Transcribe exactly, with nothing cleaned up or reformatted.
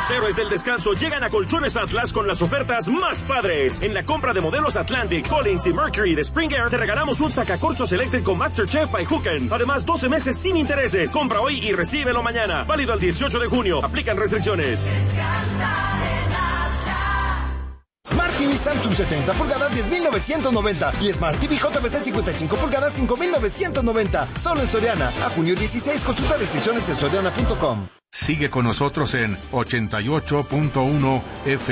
Los héroes del descanso llegan a Colchones Atlas con las ofertas más padres. En la compra de modelos Atlantic, Collins y Mercury de Spring Air, te regalamos un sacacorchos eléctrico MasterChef by Hooken. Además, doce meses sin intereses. Compra hoy y recíbelo mañana. Válido al dieciocho de junio. Aplican restricciones. Smart T V Samsung setenta pulgadas diez mil novecientos noventa y Smart T V J B C cincuenta y cinco pulgadas cinco mil novecientos noventa. Solo en Soriana. A junio dieciséis. Consulta restricciones en soriana punto com. Sigue con nosotros en ochenta y ocho punto uno F